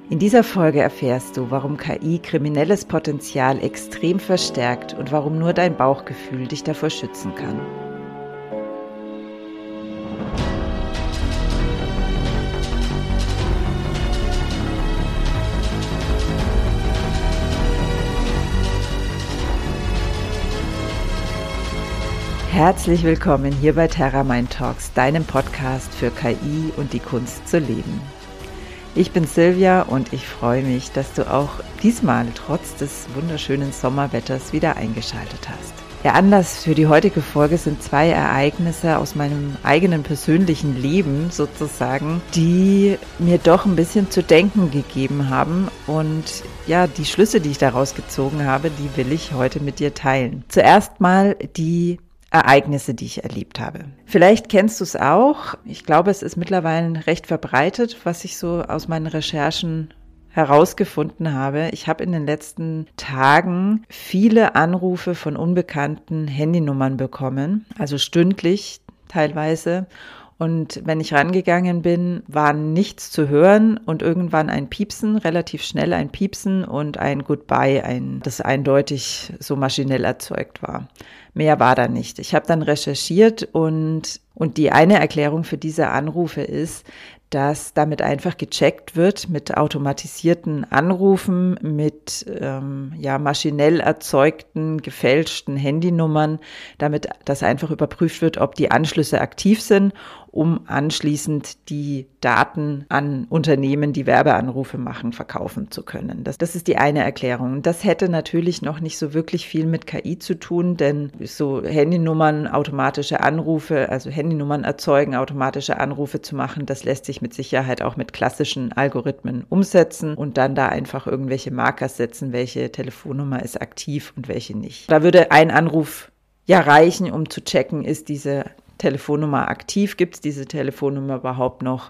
In dieser Folge erfährst du, warum KI kriminelles Potenzial extrem verstärkt und warum nur dein Bauchgefühl dich davor schützen kann. Herzlich willkommen hier bei TerraMind Talks, deinem Podcast für KI und die Kunst zu leben. Ich bin Silvia und ich freue mich, dass du auch diesmal trotz des wunderschönen Sommerwetters wieder eingeschaltet hast. Der Anlass für die heutige Folge sind zwei Ereignisse aus meinem eigenen persönlichen Leben sozusagen, die mir doch ein bisschen zu denken gegeben haben und ja, die Schlüsse, die ich daraus gezogen habe, die will ich heute mit dir teilen. Zuerst mal die Ereignisse, die ich erlebt habe. Vielleicht kennst du es auch. Ich glaube, es ist mittlerweile recht verbreitet, was ich so aus meinen Recherchen herausgefunden habe. Ich habe in den letzten Tagen viele Anrufe von unbekannten Handynummern bekommen, also stündlich teilweise. Und wenn ich rangegangen bin, war nichts zu hören und irgendwann ein Piepsen, relativ schnell ein Piepsen und ein Goodbye, das eindeutig so maschinell erzeugt war. Mehr war da nicht. Ich habe dann recherchiert und die eine Erklärung für diese Anrufe ist, dass damit einfach gecheckt wird mit automatisierten Anrufen, mit maschinell erzeugten, gefälschten Handynummern, damit das einfach überprüft wird, ob die Anschlüsse aktiv sind, um anschließend die Daten an Unternehmen, die Werbeanrufe machen, verkaufen zu können. Das ist die eine Erklärung. Das hätte natürlich noch nicht so wirklich viel mit KI zu tun, denn so Handynummern, automatische Anrufe, also Handynummern erzeugen, automatische Anrufe zu machen, das lässt sich mit Sicherheit auch mit klassischen Algorithmen umsetzen und dann da einfach irgendwelche Marker setzen, welche Telefonnummer ist aktiv und welche nicht. Da würde ein Anruf ja reichen, um zu checken, ist diese Telefonnummer aktiv, gibt es diese Telefonnummer überhaupt noch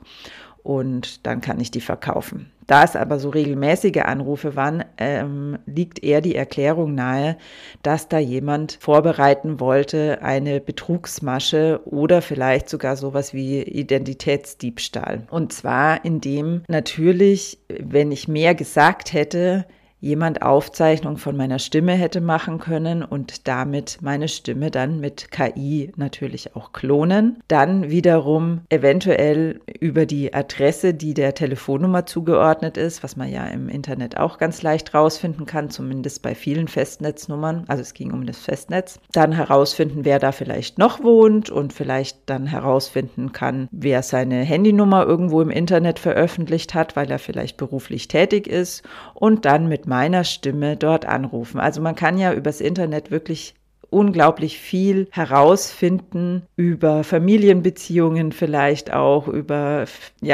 und dann kann ich die verkaufen. Da es aber so regelmäßige Anrufe waren, liegt eher die Erklärung nahe, dass da jemand vorbereiten wollte, eine Betrugsmasche oder vielleicht sogar sowas wie Identitätsdiebstahl. Und zwar indem natürlich, wenn ich mehr gesagt hätte, jemand Aufzeichnung von meiner Stimme hätte machen können und damit meine Stimme dann mit KI natürlich auch klonen. Dann wiederum eventuell über die Adresse, die der Telefonnummer zugeordnet ist, was man ja im Internet auch ganz leicht rausfinden kann, zumindest bei vielen Festnetznummern, also es ging um das Festnetz, dann herausfinden, wer da vielleicht noch wohnt und vielleicht dann herausfinden kann, wer seine Handynummer irgendwo im Internet veröffentlicht hat, weil er vielleicht beruflich tätig ist und dann mit meiner Stimme dort anrufen. Also man kann ja übers Internet wirklich unglaublich viel herausfinden über Familienbeziehungen, vielleicht auch über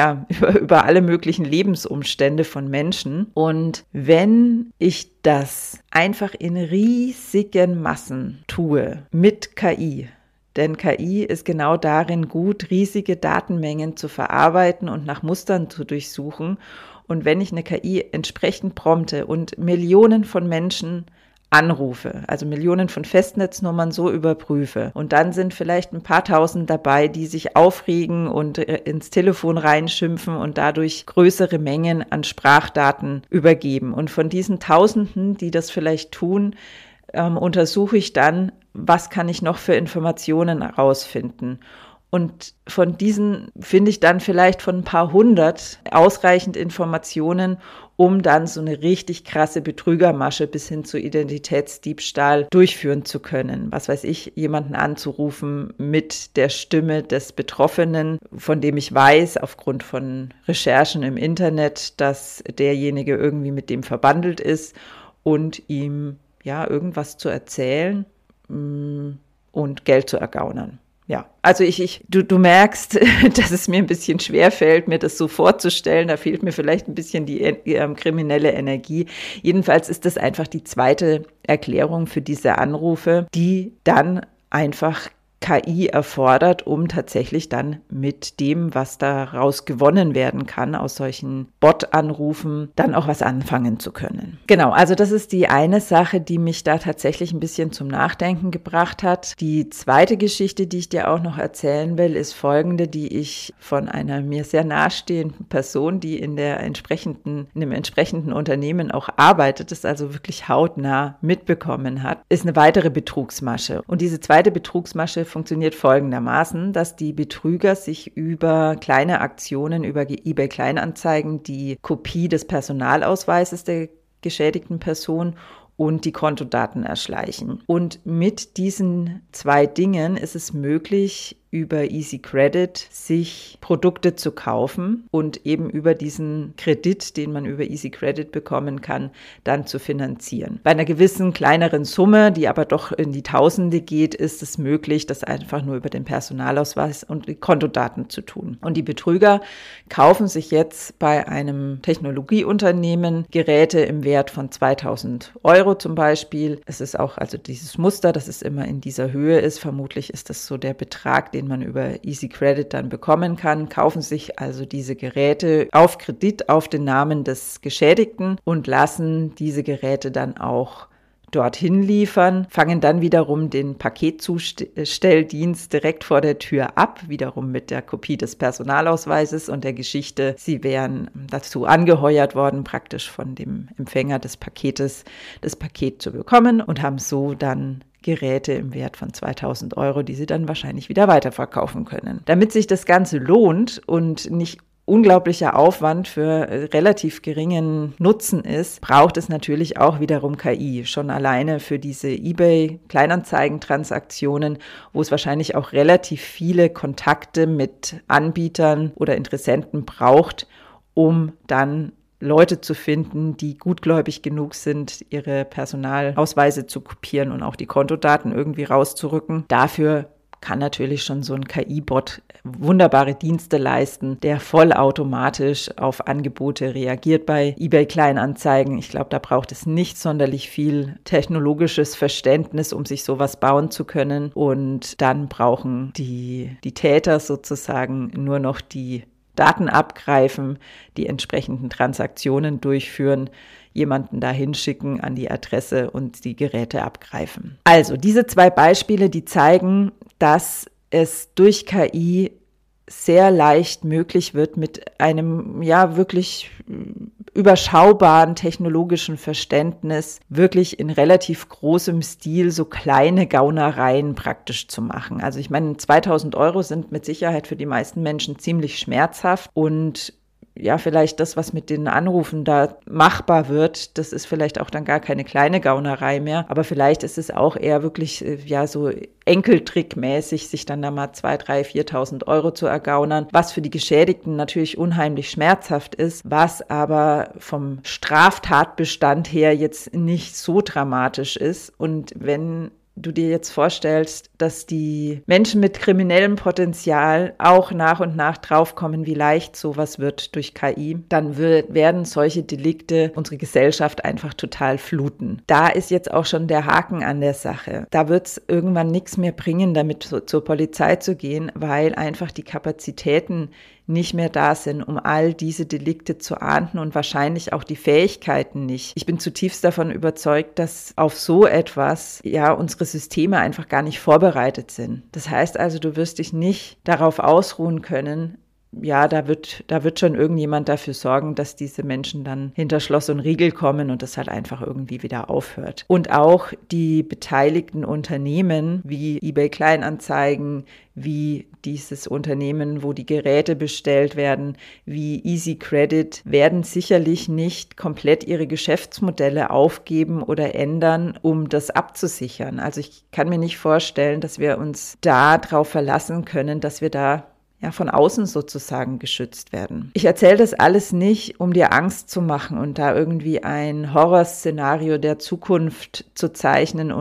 alle möglichen Lebensumstände von Menschen. Und wenn ich das einfach in riesigen Massen tue mit KI, denn KI ist genau darin gut, riesige Datenmengen zu verarbeiten und nach Mustern zu durchsuchen. Und wenn ich eine KI entsprechend prompte und Millionen von Menschen anrufe, also Millionen von Festnetznummern so überprüfe und dann sind vielleicht ein paar Tausend dabei, die sich aufregen und ins Telefon reinschimpfen und dadurch größere Mengen an Sprachdaten übergeben. Und von diesen Tausenden, die das vielleicht tun, untersuche ich dann, was kann ich noch für Informationen herausfinden. Und von diesen finde ich dann vielleicht von ein paar hundert ausreichend Informationen, um dann so eine richtig krasse Betrügermasche bis hin zu Identitätsdiebstahl durchführen zu können. Was weiß ich, jemanden anzurufen mit der Stimme des Betroffenen, von dem ich weiß, aufgrund von Recherchen im Internet, dass derjenige irgendwie mit dem verbandelt ist und ihm ja irgendwas zu erzählen und Geld zu ergaunern. Ja, also du merkst, dass es mir ein bisschen schwerfällt, mir das so vorzustellen. Da fehlt mir vielleicht ein bisschen die kriminelle Energie. Jedenfalls ist das einfach die zweite Erklärung für diese Anrufe, die dann einfach KI erfordert, um tatsächlich dann mit dem, was daraus gewonnen werden kann, aus solchen Bot-Anrufen, dann auch was anfangen zu können. Genau, also das ist die eine Sache, die mich da tatsächlich ein bisschen zum Nachdenken gebracht hat. Die zweite Geschichte, die ich dir auch noch erzählen will, ist folgende, die ich von einer mir sehr nahestehenden Person, die in dem entsprechenden Unternehmen auch arbeitet, das also wirklich hautnah mitbekommen hat, ist eine weitere Betrugsmasche. Und diese zweite Betrugsmasche funktioniert folgendermaßen, dass die Betrüger sich über kleine Aktionen, über eBay Kleinanzeigen die Kopie des Personalausweises der geschädigten Person und die Kontodaten erschleichen. Und mit diesen zwei Dingen ist es möglich, über Easy Credit sich Produkte zu kaufen und eben über diesen Kredit, den man über Easy Credit bekommen kann, dann zu finanzieren. Bei einer gewissen kleineren Summe, die aber doch in die Tausende geht, ist es möglich, das einfach nur über den Personalausweis und die Kontodaten zu tun. Und die Betrüger kaufen sich jetzt bei einem Technologieunternehmen Geräte im Wert von 2.000 Euro zum Beispiel. Es ist auch also dieses Muster, dass es immer in dieser Höhe ist. Vermutlich ist das so der Betrag, den man über Easy Credit dann bekommen kann, kaufen sich also diese Geräte auf Kredit auf den Namen des Geschädigten und lassen diese Geräte dann auch dorthin liefern, fangen dann wiederum den Paketzustelldienst direkt vor der Tür ab, wiederum mit der Kopie des Personalausweises und der Geschichte, sie wären dazu angeheuert worden, praktisch von dem Empfänger des Paketes das Paket zu bekommen und haben so dann Geräte im Wert von 2.000 Euro, die sie dann wahrscheinlich wieder weiterverkaufen können. Damit sich das Ganze lohnt und nicht unglaublicher Aufwand für relativ geringen Nutzen ist, braucht es natürlich auch wiederum KI. Schon alleine für diese eBay-Kleinanzeigen-Transaktionen, wo es wahrscheinlich auch relativ viele Kontakte mit Anbietern oder Interessenten braucht, um dann Leute zu finden, die gutgläubig genug sind, ihre Personalausweise zu kopieren und auch die Kontodaten irgendwie rauszurücken. Dafür kann natürlich schon so ein KI-Bot wunderbare Dienste leisten, der vollautomatisch auf Angebote reagiert bei eBay Kleinanzeigen. Ich glaube, da braucht es nicht sonderlich viel technologisches Verständnis, um sich sowas bauen zu können. Und dann brauchen die Täter sozusagen nur noch die Daten abgreifen, die entsprechenden Transaktionen durchführen, jemanden dahin schicken an die Adresse und die Geräte abgreifen. Also diese zwei Beispiele, die zeigen, dass es durch KI sehr leicht möglich wird, mit einem wirklich überschaubaren technologischen Verständnis wirklich in relativ großem Stil so kleine Gaunereien praktisch zu machen. Also ich meine, 2.000 Euro sind mit Sicherheit für die meisten Menschen ziemlich schmerzhaft und ja, vielleicht das, was mit den Anrufen da machbar wird, das ist vielleicht auch dann gar keine kleine Gaunerei mehr, aber vielleicht ist es auch eher wirklich, so enkeltrickmäßig, sich dann da mal 2.000, 3.000, 4.000 Euro zu ergaunern, was für die Geschädigten natürlich unheimlich schmerzhaft ist, was aber vom Straftatbestand her jetzt nicht so dramatisch ist. Und wenn du dir jetzt vorstellst, dass die Menschen mit kriminellem Potenzial auch nach und nach draufkommen, wie leicht sowas wird durch KI, dann werden solche Delikte unsere Gesellschaft einfach total fluten. Da ist jetzt auch schon der Haken an der Sache. Da wird es irgendwann nichts mehr bringen, damit zur Polizei zu gehen, weil einfach die Kapazitäten nicht mehr da sind, um all diese Delikte zu ahnden und wahrscheinlich auch die Fähigkeiten nicht. Ich bin zutiefst davon überzeugt, dass auf so etwas unsere Systeme einfach gar nicht vorbereitet sind. Das heißt also, du wirst dich nicht darauf ausruhen können, da wird schon irgendjemand dafür sorgen, dass diese Menschen dann hinter Schloss und Riegel kommen und das halt einfach irgendwie wieder aufhört. Und auch die beteiligten Unternehmen wie eBay Kleinanzeigen, wie dieses Unternehmen, wo die Geräte bestellt werden, wie Easy Credit, werden sicherlich nicht komplett ihre Geschäftsmodelle aufgeben oder ändern, um das abzusichern. Also ich kann mir nicht vorstellen, dass wir uns da drauf verlassen können, dass wir da von außen sozusagen geschützt werden. Ich erzähle das alles nicht, um dir Angst zu machen und da irgendwie ein Horrorszenario der Zukunft zu zeichnen und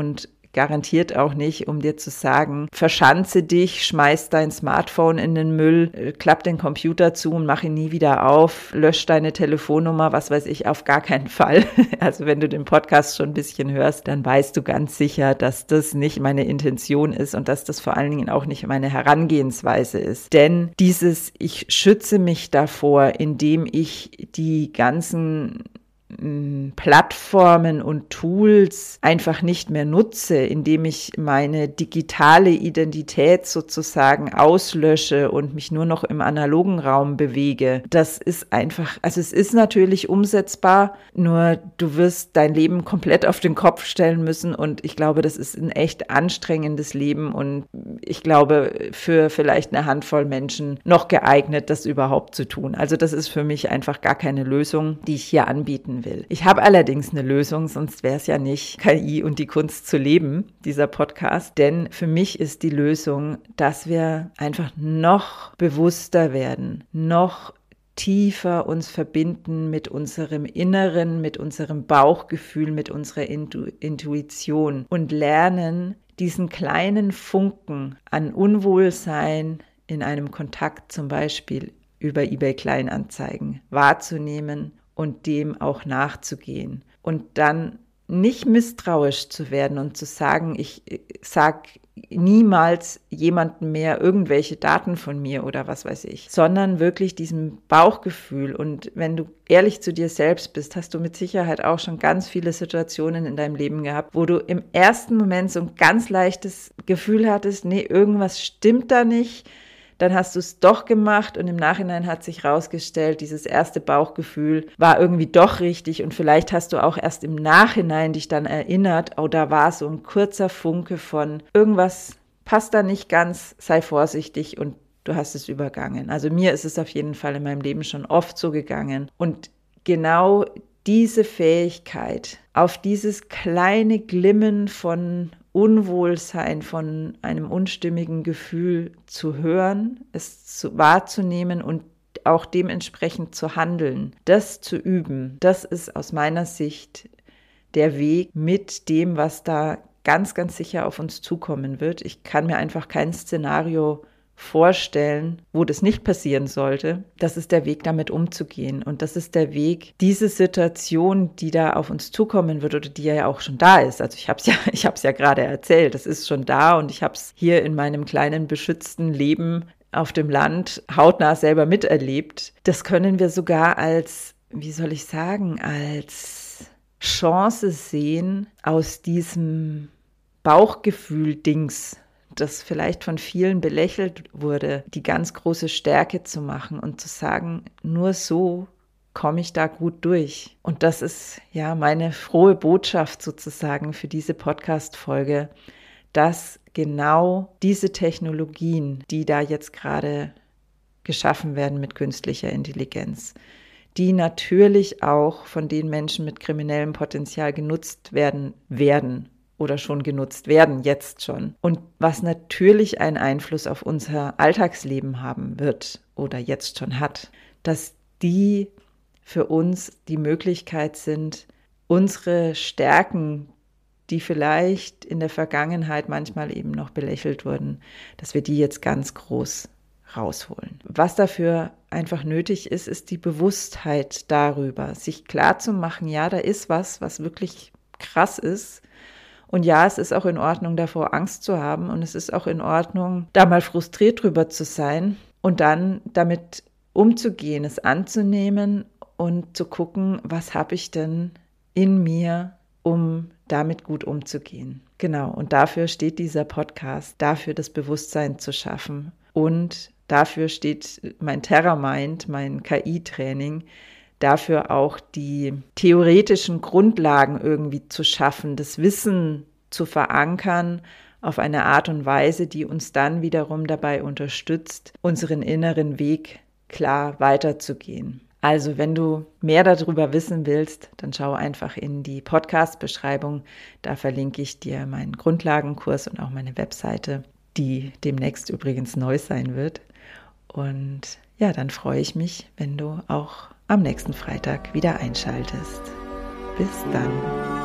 garantiert auch nicht, um dir zu sagen, verschanze dich, schmeiß dein Smartphone in den Müll, klapp den Computer zu und mach ihn nie wieder auf, lösch deine Telefonnummer, was weiß ich, auf gar keinen Fall. Also wenn du den Podcast schon ein bisschen hörst, dann weißt du ganz sicher, dass das nicht meine Intention ist und dass das vor allen Dingen auch nicht meine Herangehensweise ist. Denn ich schütze mich davor, indem ich die ganzen Plattformen und Tools einfach nicht mehr nutze, indem ich meine digitale Identität sozusagen auslösche und mich nur noch im analogen Raum bewege. Das ist einfach, also es ist natürlich umsetzbar, nur du wirst dein Leben komplett auf den Kopf stellen müssen und ich glaube, das ist ein echt anstrengendes Leben und ich glaube, für vielleicht eine Handvoll Menschen noch geeignet, das überhaupt zu tun. Also das ist für mich einfach gar keine Lösung, die ich hier anbieten will. Ich habe allerdings eine Lösung, sonst wäre es ja nicht KI und die Kunst zu leben, dieser Podcast. Denn für mich ist die Lösung, dass wir einfach noch bewusster werden, noch tiefer uns verbinden mit unserem Inneren, mit unserem Bauchgefühl, mit unserer Intuition und lernen, diesen kleinen Funken an Unwohlsein in einem Kontakt zum Beispiel über eBay Kleinanzeigen wahrzunehmen und dem auch nachzugehen und dann nicht misstrauisch zu werden und zu sagen, ich sage niemals jemandem mehr irgendwelche Daten von mir oder was weiß ich, sondern wirklich diesem Bauchgefühl. Und wenn du ehrlich zu dir selbst bist, hast du mit Sicherheit auch schon ganz viele Situationen in deinem Leben gehabt, wo du im ersten Moment so ein ganz leichtes Gefühl hattest, nee, irgendwas stimmt da nicht. Dann hast du es doch gemacht und im Nachhinein hat sich rausgestellt, dieses erste Bauchgefühl war irgendwie doch richtig und vielleicht hast du auch erst im Nachhinein dich dann erinnert, oh, da war so ein kurzer Funke von irgendwas passt da nicht ganz, sei vorsichtig und du hast es übergangen. Also mir ist es auf jeden Fall in meinem Leben schon oft so gegangen und genau diese Fähigkeit, auf dieses kleine Glimmen von Unwohlsein, von einem unstimmigen Gefühl zu hören, es wahrzunehmen und auch dementsprechend zu handeln, das zu üben, das ist aus meiner Sicht der Weg mit dem, was da ganz, ganz sicher auf uns zukommen wird. Ich kann mir einfach kein Szenario vorstellen, wo das nicht passieren sollte. Das ist der Weg, damit umzugehen. Und das ist der Weg, diese Situation, die da auf uns zukommen wird oder die ja auch schon da ist. Also ich habe es ja gerade erzählt, das ist schon da und ich habe es hier in meinem kleinen beschützten Leben auf dem Land hautnah selber miterlebt. Das können wir sogar als, wie soll ich sagen, als Chance sehen, aus diesem Bauchgefühl-Dings, das vielleicht von vielen belächelt wurde, die ganz große Stärke zu machen und zu sagen, nur so komme ich da gut durch. Und das ist ja meine frohe Botschaft sozusagen für diese Podcast-Folge, dass genau diese Technologien, die da jetzt gerade geschaffen werden mit künstlicher Intelligenz, die natürlich auch von den Menschen mit kriminellem Potenzial genutzt werden oder schon genutzt werden, jetzt schon. Und was natürlich einen Einfluss auf unser Alltagsleben haben wird oder jetzt schon hat, dass die für uns die Möglichkeit sind, unsere Stärken, die vielleicht in der Vergangenheit manchmal eben noch belächelt wurden, dass wir die jetzt ganz groß rausholen. Was dafür einfach nötig ist, ist die Bewusstheit darüber, sich klar zu machen, ja, da ist was wirklich krass ist. Und ja, es ist auch in Ordnung, davor Angst zu haben und es ist auch in Ordnung, da mal frustriert drüber zu sein und dann damit umzugehen, es anzunehmen und zu gucken, was habe ich denn in mir, um damit gut umzugehen. Genau, und dafür steht dieser Podcast, dafür das Bewusstsein zu schaffen und dafür steht mein TerraMind, mein KI-Training, dafür auch die theoretischen Grundlagen irgendwie zu schaffen, das Wissen zu verankern auf eine Art und Weise, die uns dann wiederum dabei unterstützt, unseren inneren Weg klar weiterzugehen. Also wenn du mehr darüber wissen willst, dann schau einfach in die Podcast-Beschreibung. Da verlinke ich dir meinen Grundlagenkurs und auch meine Webseite, die demnächst übrigens neu sein wird. Und ja, dann freue ich mich, wenn du auch am nächsten Freitag wieder einschaltest. Bis dann.